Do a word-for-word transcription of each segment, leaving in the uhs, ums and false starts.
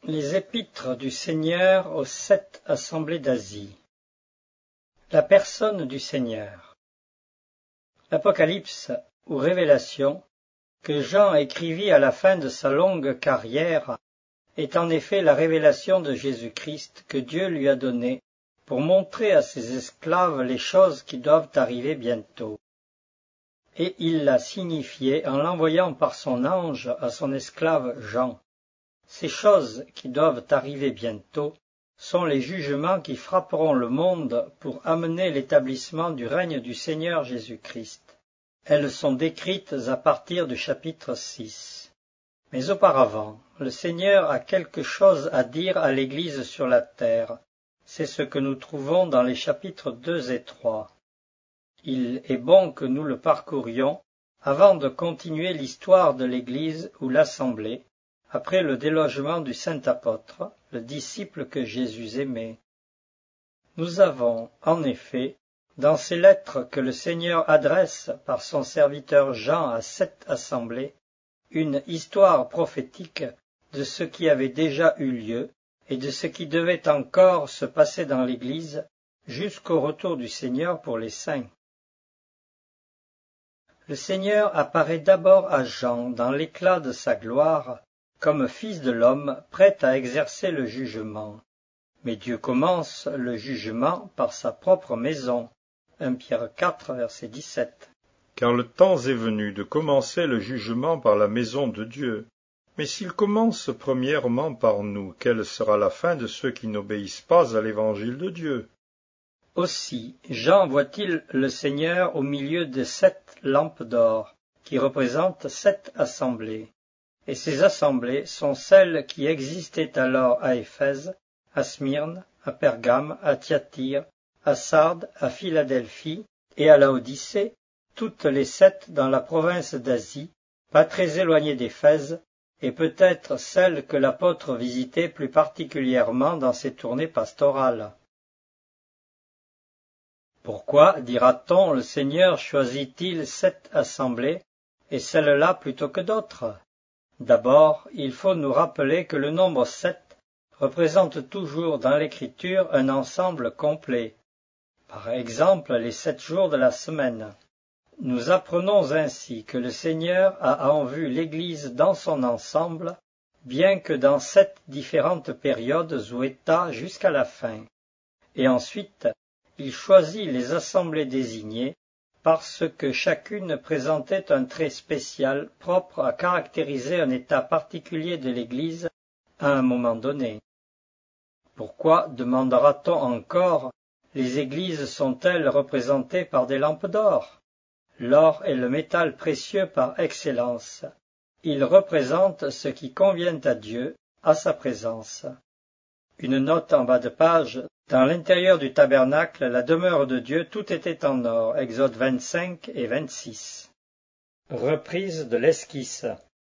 Les épîtres du Seigneur aux sept assemblées d'Asie. La personne du Seigneur. L'Apocalypse ou Révélation, que Jean écrivit à la fin de sa longue carrière, est en effet la révélation de Jésus-Christ que Dieu lui a donnée pour montrer à ses esclaves les choses qui doivent arriver bientôt. Et il l'a signifié en l'envoyant par son ange à son esclave Jean. Ces choses qui doivent arriver bientôt sont les jugements qui frapperont le monde pour amener l'établissement du règne du Seigneur Jésus-Christ. Elles sont décrites à partir du chapitre six. Mais auparavant, le Seigneur a quelque chose à dire à l'Église sur la terre. C'est ce que nous trouvons dans les chapitres deux et trois. Il est bon que nous le parcourions avant de continuer l'histoire de l'Église ou l'Assemblée, après le délogement du saint apôtre, le disciple que Jésus aimait. Nous avons, en effet, dans ces lettres que le Seigneur adresse par son serviteur Jean à sept assemblées, une histoire prophétique de ce qui avait déjà eu lieu et de ce qui devait encore se passer dans l'Église jusqu'au retour du Seigneur pour les saints. Le Seigneur apparaît d'abord à Jean dans l'éclat de sa gloire, comme Fils de l'homme prêt à exercer le jugement. Mais Dieu commence le jugement par sa propre maison. premier Pierre quatre, verset dix-sept. Car le temps est venu de commencer le jugement par la maison de Dieu. Mais s'il commence premièrement par nous, quelle sera la fin de ceux qui n'obéissent pas à l'évangile de Dieu? Aussi, Jean voit-il le Seigneur au milieu de sept lampes d'or, qui représentent sept assemblées. Et ces assemblées sont celles qui existaient alors à Éphèse, à Smyrne, à Pergame, à Thyatire, à Sardes, à Philadelphie et à Laodicée, toutes les sept dans la province d'Asie, pas très éloignées d'Éphèse, et peut-être celles que l'apôtre visitait plus particulièrement dans ses tournées pastorales. Pourquoi, dira-t-on, le Seigneur choisit-il sept assemblées, et celles-là plutôt que d'autres? D'abord, il faut nous rappeler que le nombre sept représente toujours dans l'Écriture un ensemble complet. Par exemple, les sept jours de la semaine. Nous apprenons ainsi que le Seigneur a en vue l'Église dans son ensemble, bien que dans sept différentes périodes ou états jusqu'à la fin. Et ensuite, il choisit les assemblées désignées, parce que chacune présentait un trait spécial propre à caractériser un état particulier de l'Église à un moment donné. Pourquoi, demandera-t-on encore, les églises sont-elles représentées par des lampes d'or? L'or est le métal précieux par excellence. Il représente ce qui convient à Dieu, à sa présence. Une note en bas de page. Dans l'intérieur du tabernacle, la demeure de Dieu, tout était en or. Exode vingt-cinq et vingt-six. Reprise de l'esquisse.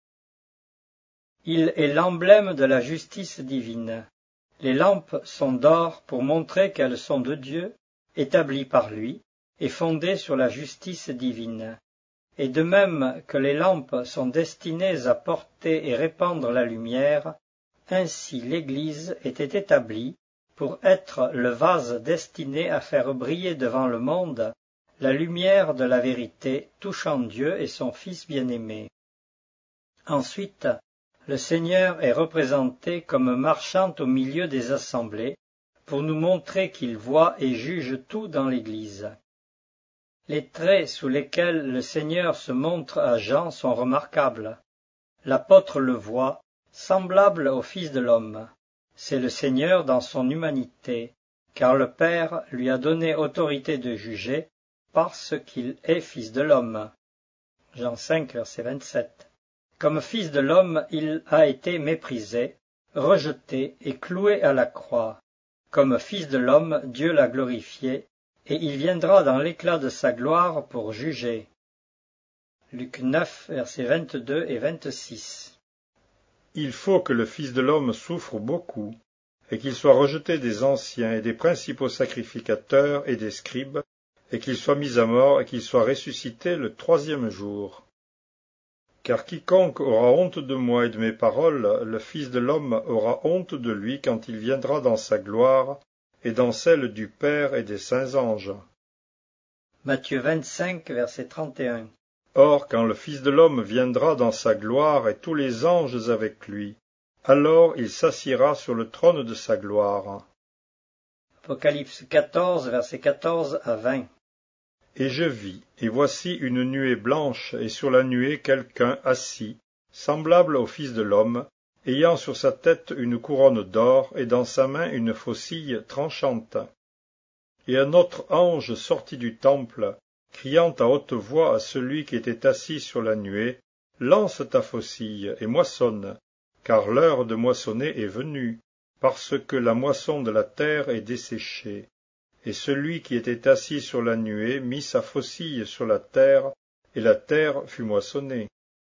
Il est l'emblème de la justice divine. Les lampes sont d'or pour montrer qu'elles sont de Dieu, établies par lui, et fondées sur la justice divine. Et de même que les lampes sont destinées à porter et répandre la lumière, ainsi l'Église était établie pour être le vase destiné à faire briller devant le monde la lumière de la vérité touchant Dieu et son Fils bien-aimé. Ensuite, le Seigneur est représenté comme marchant au milieu des assemblées pour nous montrer qu'il voit et juge tout dans l'Église. Les traits sous lesquels le Seigneur se montre à Jean sont remarquables. L'apôtre le voit, semblable au Fils de l'homme. C'est le Seigneur dans son humanité, car le Père lui a donné autorité de juger parce qu'il est Fils de l'homme. Jean cinq, verset vingt-sept. Comme Fils de l'homme, il a été méprisé, rejeté et cloué à la croix. Comme Fils de l'homme, Dieu l'a glorifié, et il viendra dans l'éclat de sa gloire pour juger. Luc neuf, versets vingt-deux et vingt-six. Il faut que le Fils de l'homme souffre beaucoup, et qu'il soit rejeté des anciens et des principaux sacrificateurs et des scribes, et qu'il soit mis à mort et qu'il soit ressuscité le troisième jour. Car quiconque aura honte de moi et de mes paroles, le Fils de l'homme aura honte de lui quand il viendra dans sa gloire et dans celle du Père et des saints anges. Matthieu vingt-cinq, verset trente et un. Or, quand le Fils de l'homme viendra dans sa gloire et tous les anges avec lui, alors il s'assiera sur le trône de sa gloire. Apocalypse quatorze, verset quatorze à vingt. Et je vis, et voici une nuée blanche, et sur la nuée quelqu'un assis, semblable au Fils de l'homme, ayant sur sa tête une couronne d'or, et dans sa main une faucille tranchante. Et un autre ange sortit du temple, criant à haute voix à celui qui était assis sur la nuée, « Lance ta faucille, et moissonne, car l'heure de moissonner est venue, parce que la moisson de la terre est desséchée. » Et celui qui était assis sur la nuée mit sa faucille sur la terre, et la terre fut moissonnée.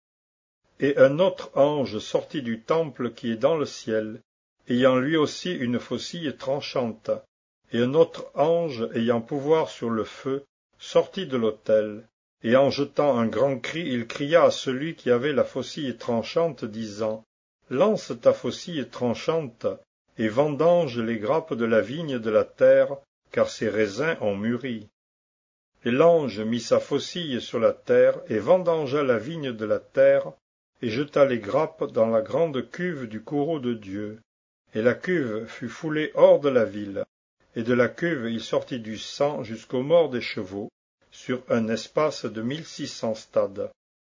Et un autre ange sortit du temple qui est dans le ciel, ayant lui aussi une faucille tranchante. Et un autre ange, ayant pouvoir sur le feu, sortit de l'autel, et en jetant un grand cri, il cria à celui qui avait la faucille tranchante, disant, « Lance ta faucille tranchante, et vendange les grappes de la vigne de la terre, car ses raisins ont mûri. » Et l'ange mit sa faucille sur la terre, et vendangea la vigne de la terre, et jeta les grappes dans la grande cuve du courroux de Dieu. Et la cuve fut foulée hors de la ville, et de la cuve il sortit du sang jusqu'aux morts des chevaux, sur un espace de mille six cents stades.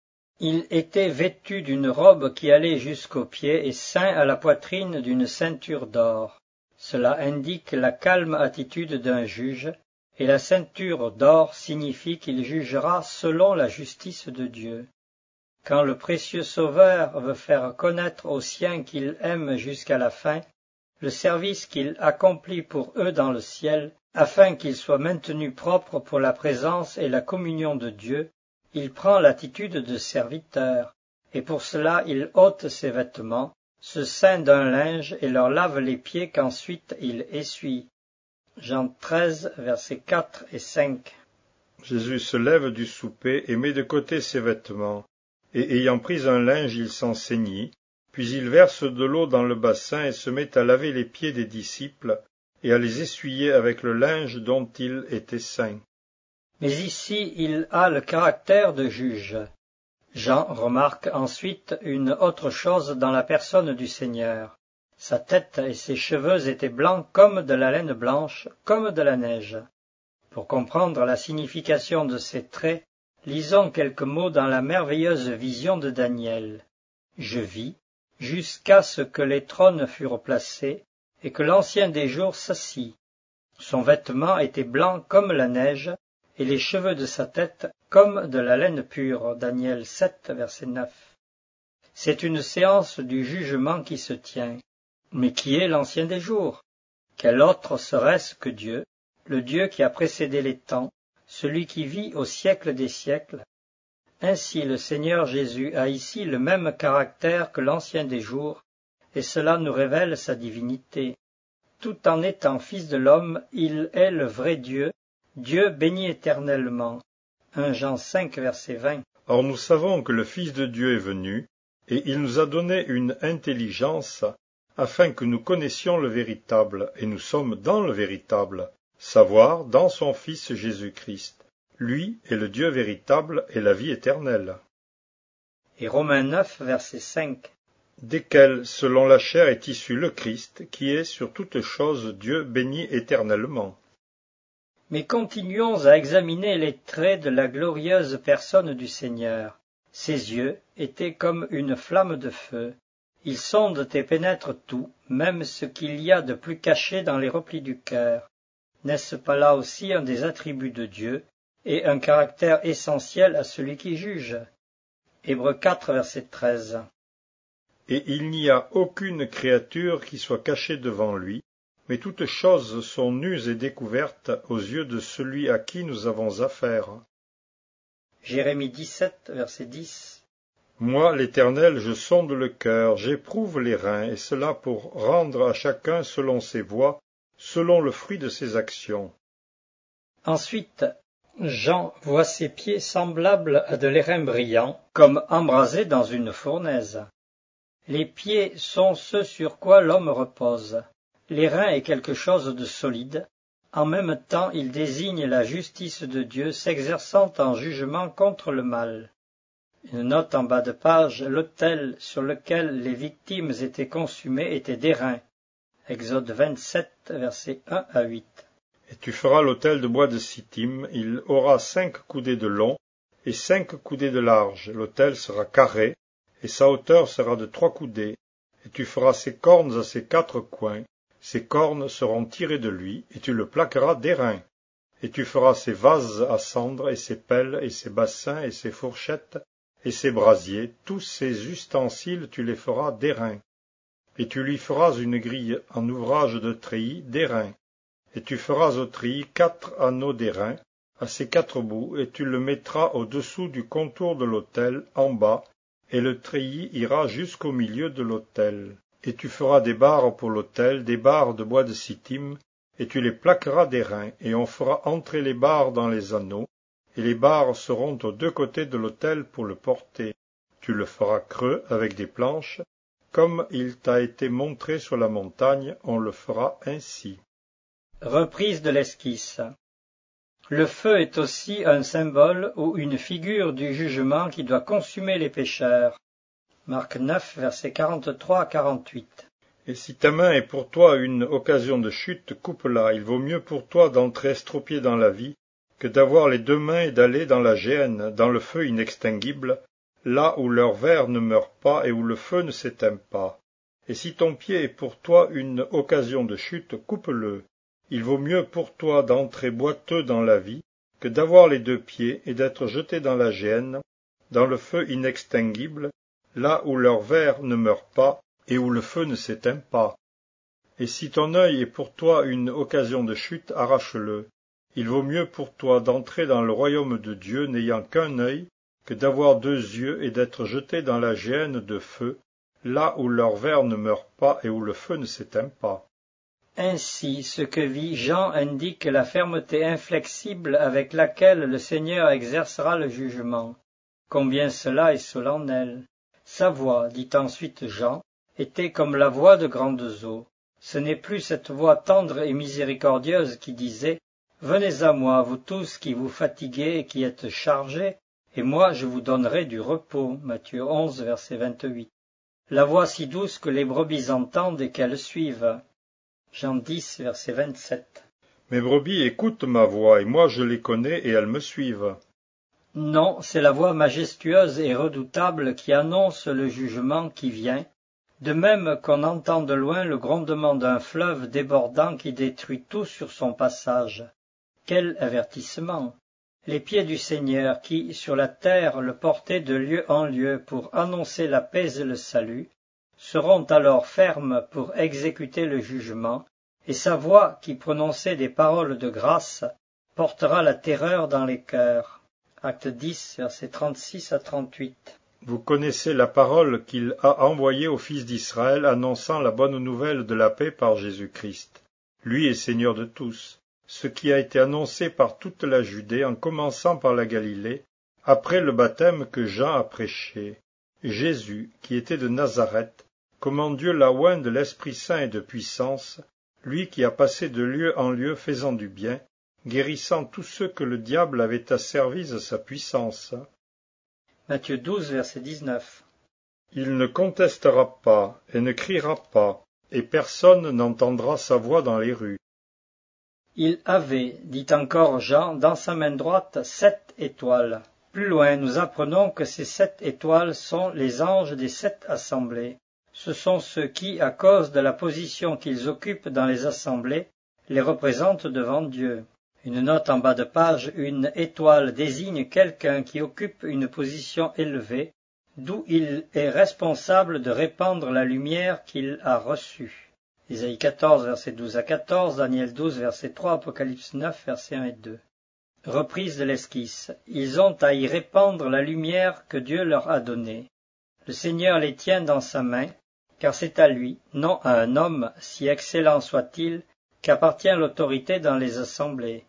Il était vêtu d'une robe qui allait jusqu'aux pieds et ceint à la poitrine d'une ceinture d'or. Cela indique la calme attitude d'un juge, et la ceinture d'or signifie qu'il jugera selon la justice de Dieu. Quand le précieux Sauveur veut faire connaître aux siens qu'il aime jusqu'à la fin le service qu'il accomplit pour eux dans le ciel, afin qu'ils soient maintenus propres pour la présence et la communion de Dieu, il prend l'attitude de serviteur, et pour cela il ôte ses vêtements, se ceint d'un linge et leur lave les pieds qu'ensuite il essuie. Jean treize, versets quatre et cinq. Jésus se lève du souper et met de côté ses vêtements, et ayant pris un linge il s'en ceignit, puis il verse de l'eau dans le bassin et se met à laver les pieds des disciples et à les essuyer avec le linge dont il était ceint. Mais ici il a le caractère de juge. Jean remarque ensuite une autre chose dans la personne du Seigneur. Sa tête et ses cheveux étaient blancs comme de la laine blanche, comme de la neige. Pour comprendre la signification de ces traits, lisons quelques mots dans la merveilleuse vision de Daniel. Je vis, jusqu'à ce que les trônes furent placés, et que l'Ancien des jours s'assit. Son vêtement était blanc comme la neige, et les cheveux de sa tête comme de la laine pure. Daniel sept, verset neuf. C'est une séance du jugement qui se tient. Mais qui est l'Ancien des jours? Quel autre serait-ce que Dieu, le Dieu qui a précédé les temps, celui qui vit au siècle des siècles? Ainsi le Seigneur Jésus a ici le même caractère que l'Ancien des jours, et cela nous révèle sa divinité. Tout en étant Fils de l'homme, il est le vrai Dieu, Dieu béni éternellement. un Jean cinq, verset vingt. Or nous savons que le Fils de Dieu est venu, et il nous a donné une intelligence, afin que nous connaissions le véritable, et nous sommes dans le véritable, savoir dans son Fils Jésus-Christ. Lui est le Dieu véritable et la vie éternelle. Et Romains neuf, verset cinq. Desquels, selon la chair, est issu le Christ, qui est sur toute chose Dieu béni éternellement. Mais continuons à examiner les traits de la glorieuse personne du Seigneur. Ses yeux étaient comme une flamme de feu. Ils sondent et pénètrent tout, même ce qu'il y a de plus caché dans les replis du cœur. N'est-ce pas là aussi un des attributs de Dieu, et un caractère essentiel à celui qui juge? Hébreux quatre, verset treize. Et il n'y a aucune créature qui soit cachée devant lui, mais toutes choses sont nues et découvertes aux yeux de celui à qui nous avons affaire. Jérémie dix-sept, verset dix. Moi, l'Éternel, je sonde le cœur, j'éprouve les reins, et cela pour rendre à chacun selon ses voies, selon le fruit de ses actions. Ensuite, Jean voit ses pieds semblables à de l'airain brillant, comme embrasés dans une fournaise. Les pieds sont ce sur quoi l'homme repose. L'airain est quelque chose de solide. En même temps, il désigne la justice de Dieu s'exerçant en jugement contre le mal. Une note en bas de page, l'autel sur lequel les victimes étaient consumées était d'airain. Exode vingt-sept, versets un à huit. Et tu feras l'autel de bois de Sittim, il aura cinq coudées de long et cinq coudées de large. L'autel sera carré, et sa hauteur sera de trois coudées. Et tu feras ses cornes à ses quatre coins. Ses cornes seront tirées de lui, et tu le plaqueras d'airain. Et tu feras ses vases à cendre, et ses pelles, et ses bassins, et ses fourchettes, et ses brasiers. Tous ces ustensiles tu les feras d'airain. Et tu lui feras une grille en ouvrage de treillis d'airain. Et tu feras au treillis quatre anneaux d'airain à ses quatre bouts, et tu le mettras au-dessous du contour de l'autel, en bas, et le treillis ira jusqu'au milieu de l'autel. Et tu feras des barres pour l'autel, des barres de bois de Sittim, et tu les plaqueras d'airain, et on fera entrer les barres dans les anneaux, et les barres seront aux deux côtés de l'autel pour le porter. Tu le feras creux avec des planches, comme il t'a été montré sur la montagne, on le fera ainsi. Reprise de l'esquisse. Le feu est aussi un symbole ou une figure du jugement qui doit consumer les pécheurs. Marc neuf, versets quarante-trois à quarante-huit. Et si ta main est pour toi une occasion de chute, coupe-la. Il vaut mieux pour toi d'entrer estropié dans la vie que d'avoir les deux mains et d'aller dans la géhenne, dans le feu inextinguible, là où leur ver ne meurt pas et où le feu ne s'éteint pas. Et si ton pied est pour toi une occasion de chute, coupe-le. Il vaut mieux pour toi d'entrer boiteux dans la vie que d'avoir les deux pieds et d'être jeté dans la géhenne, dans le feu inextinguible, là où leur ver ne meurt pas et où le feu ne s'éteint pas. Et si ton œil est pour toi une occasion de chute, arrache-le. Il vaut mieux pour toi d'entrer dans le royaume de Dieu n'ayant qu'un œil que d'avoir deux yeux et d'être jeté dans la géhenne de feu, là où leur ver ne meurt pas et où le feu ne s'éteint pas. Ainsi, ce que vit Jean indique la fermeté inflexible avec laquelle le Seigneur exercera le jugement. Combien cela est solennel. Sa voix, dit ensuite Jean, était comme la voix de grandes eaux. Ce n'est plus cette voix tendre et miséricordieuse qui disait « Venez à moi, vous tous qui vous fatiguez et qui êtes chargés, et moi je vous donnerai du repos. » Matthieu onze, verset vingt-huit. La voix si douce que les brebis entendent et qu'elles suivent. Jean dix, verset vingt-sept. Mes brebis écoutent ma voix, et moi je les connais et elles me suivent. Non, c'est la voix majestueuse et redoutable qui annonce le jugement qui vient, de même qu'on entend de loin le grondement d'un fleuve débordant qui détruit tout sur son passage. Quel avertissement! Les pieds du Seigneur qui, sur la terre, le portaient de lieu en lieu pour annoncer la paix et le salut, seront alors fermes pour exécuter le jugement, et sa voix, qui prononçait des paroles de grâce, portera la terreur dans les cœurs. Acte dix, versets trente-six à trente-huit. Vous connaissez la parole qu'il a envoyée aux fils d'Israël annonçant la bonne nouvelle de la paix par Jésus-Christ. Lui est Seigneur de tous, ce qui a été annoncé par toute la Judée en commençant par la Galilée, après le baptême que Jean a prêché. Jésus, qui était de Nazareth, comment Dieu l'a oint de l'Esprit Saint et de puissance, lui qui a passé de lieu en lieu faisant du bien, guérissant tous ceux que le diable avait asservis à sa puissance. Matthieu douze, verset dix-neuf. Il ne contestera pas et ne criera pas, et personne n'entendra sa voix dans les rues. Il avait, dit encore Jean, dans sa main droite sept étoiles. Plus loin, nous apprenons que ces sept étoiles sont les anges des sept assemblées. Ce sont ceux qui, à cause de la position qu'ils occupent dans les assemblées, les représentent devant Dieu. Une note en bas de page, une étoile désigne quelqu'un qui occupe une position élevée, d'où il est responsable de répandre la lumière qu'il a reçue. Isaïe quatorze, versets douze à quatorze, Daniel douze, verset trois, Apocalypse neuf, versets un et deux. Reprise de l'esquisse. Ils ont à y répandre la lumière que Dieu leur a donnée. Le Seigneur les tient dans sa main, car c'est à lui, non à un homme, si excellent soit-il, qu'appartient l'autorité dans les assemblées.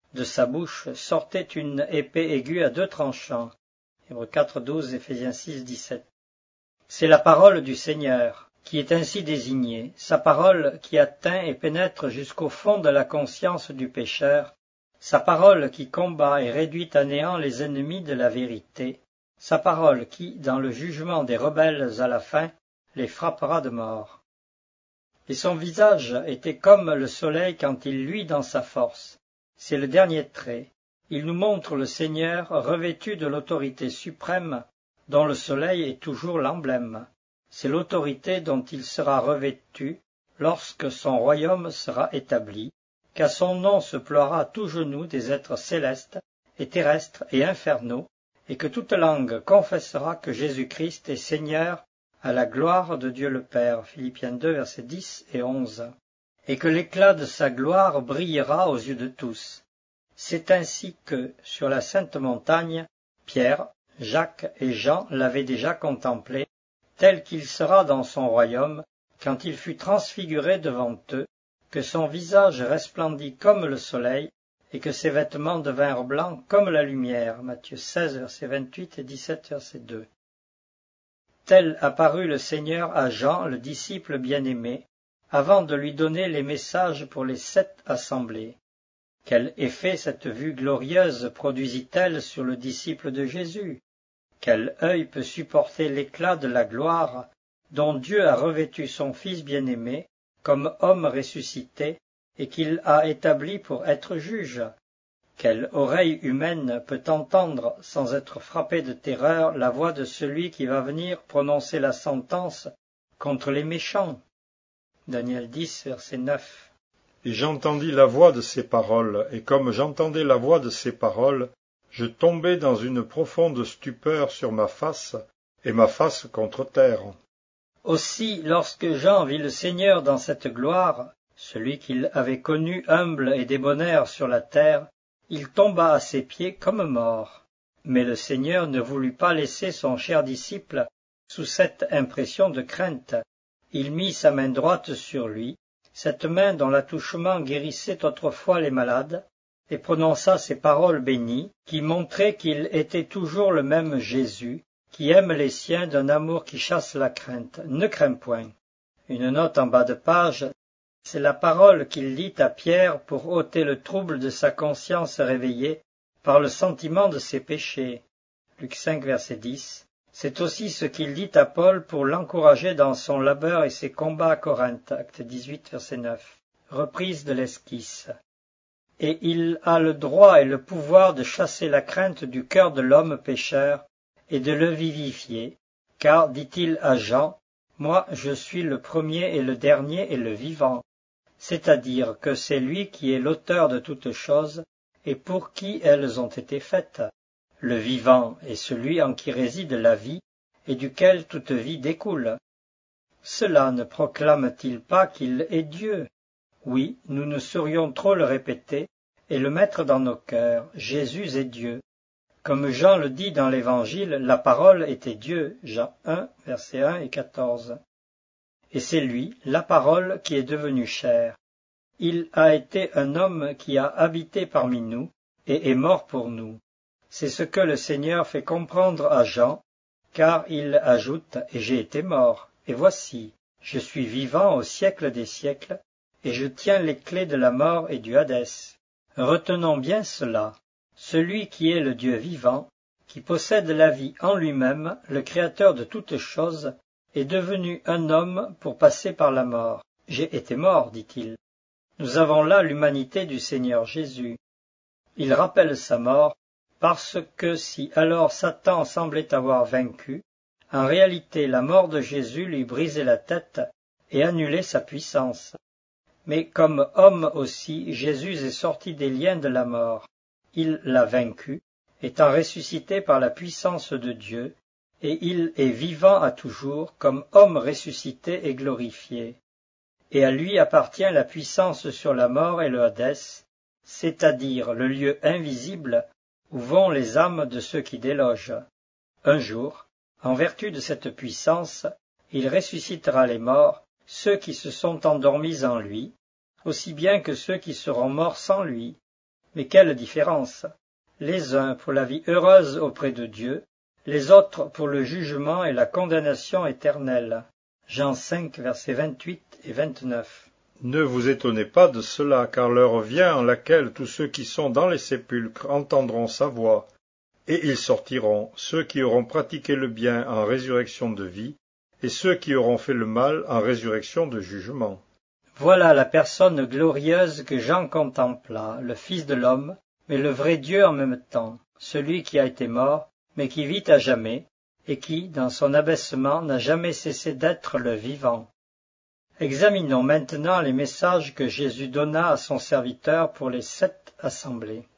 De sa bouche sortait une épée aiguë à deux tranchants. Hébreux quatre, douze, Éphésiens six, dix-sept. C'est la parole du Seigneur qui est ainsi désignée, sa parole qui atteint et pénètre jusqu'au fond de la conscience du pécheur, sa parole qui combat et réduit à néant les ennemis de la vérité, sa parole qui, dans le jugement des rebelles à la fin, les frappera de mort. Et son visage était comme le soleil quand il luit dans sa force. C'est le dernier trait. Il nous montre le Seigneur revêtu de l'autorité suprême dont le soleil est toujours l'emblème. C'est l'autorité dont il sera revêtu lorsque son royaume sera établi, qu'à son nom se ploiera tout genou des êtres célestes et terrestres et infernaux, et que toute langue confessera que Jésus-Christ est Seigneur à la gloire de Dieu le Père. Philippiens deux, versets dix et onze. Et que l'éclat de sa gloire brillera aux yeux de tous. C'est ainsi que, sur la sainte montagne, Pierre, Jacques et Jean l'avaient déjà contemplé, tel qu'il sera dans son royaume, quand il fut transfiguré devant eux, que son visage resplendit comme le soleil, et que ses vêtements devinrent blancs comme la lumière. Matthieu seize, verset vingt-huit et dix-sept, verset deux. Tel apparut le Seigneur à Jean, le disciple bien-aimé, avant de lui donner les messages pour les sept assemblées. Quel effet cette vue glorieuse produisit-elle sur le disciple de Jésus? Quel œil peut supporter l'éclat de la gloire dont Dieu a revêtu son Fils bien-aimé comme homme ressuscité et qu'il a établi pour être juge? Quelle oreille humaine peut entendre sans être frappée de terreur la voix de celui qui va venir prononcer la sentence contre les méchants? Daniel dix, verset neuf. Et j'entendis la voix de ces paroles, et comme j'entendais la voix de ces paroles, je tombai dans une profonde stupeur sur ma face, et ma face contre terre. Aussi, lorsque Jean vit le Seigneur dans cette gloire, celui qu'il avait connu humble et débonnaire sur la terre, il tomba à ses pieds comme mort. Mais le Seigneur ne voulut pas laisser son cher disciple sous cette impression de crainte. Il mit sa main droite sur lui, cette main dont l'attouchement guérissait autrefois les malades, et prononça ces paroles bénies, qui montraient qu'il était toujours le même Jésus, qui aime les siens d'un amour qui chasse la crainte. Ne crains point. Une note en bas de page, c'est la parole qu'il dit à Pierre pour ôter le trouble de sa conscience réveillée par le sentiment de ses péchés. Luc cinq, verset dix. C'est aussi ce qu'il dit à Paul pour l'encourager dans son labeur et ses combats à Corinthe. Acte dix-huit, verset neuf. Reprise de l'esquisse. Et il a le droit et le pouvoir de chasser la crainte du cœur de l'homme pécheur et de le vivifier, car, dit-il à Jean, « Moi je suis le premier et le dernier et le vivant », c'est-à-dire que c'est lui qui est l'auteur de toutes choses et pour qui elles ont été faites. Le vivant est celui en qui réside la vie et duquel toute vie découle. Cela ne proclame-t-il pas qu'il est Dieu? Oui, nous ne saurions trop le répéter et le mettre dans nos cœurs. Jésus est Dieu. Comme Jean le dit dans l'Évangile, la parole était Dieu, Jean un, versets un et quatorze. Et c'est lui, la parole, qui est devenu chair. Il a été un homme qui a habité parmi nous et est mort pour nous. C'est ce que le Seigneur fait comprendre à Jean, car il ajoute « Et j'ai été mort, et voici, je suis vivant au siècle des siècles, et je tiens les clés de la mort et du Hadès. » Retenons bien cela. Celui qui est le Dieu vivant, qui possède la vie en lui-même, le Créateur de toutes choses, est devenu un homme pour passer par la mort. « J'ai été mort, dit-il. » Nous avons là l'humanité du Seigneur Jésus. Il rappelle sa mort, parce que si alors Satan semblait avoir vaincu, en réalité la mort de Jésus lui brisait la tête et annulait sa puissance. Mais comme homme aussi, Jésus est sorti des liens de la mort. Il l'a vaincu, étant ressuscité par la puissance de Dieu, et il est vivant à toujours comme homme ressuscité et glorifié. Et à lui appartient la puissance sur la mort et le Hadès, c'est-à-dire le lieu invisible où vont les âmes de ceux qui délogent. Un jour, en vertu de cette puissance, il ressuscitera les morts, ceux qui se sont endormis en lui, aussi bien que ceux qui seront morts sans lui. Mais quelle différence! Les uns pour la vie heureuse auprès de Dieu, les autres pour le jugement et la condamnation éternelle. Jean cinq, versets vingt-huit et vingt-neuf. Ne vous étonnez pas de cela, car l'heure vient en laquelle tous ceux qui sont dans les sépulcres entendront sa voix, et ils sortiront, ceux qui auront pratiqué le bien en résurrection de vie, et ceux qui auront fait le mal en résurrection de jugement. Voilà la personne glorieuse que Jean contempla, le Fils de l'homme, mais le vrai Dieu en même temps, celui qui a été mort, mais qui vit à jamais, et qui, dans son abaissement, n'a jamais cessé d'être le vivant. Examinons maintenant les messages que Jésus donna à son serviteur pour les sept assemblées.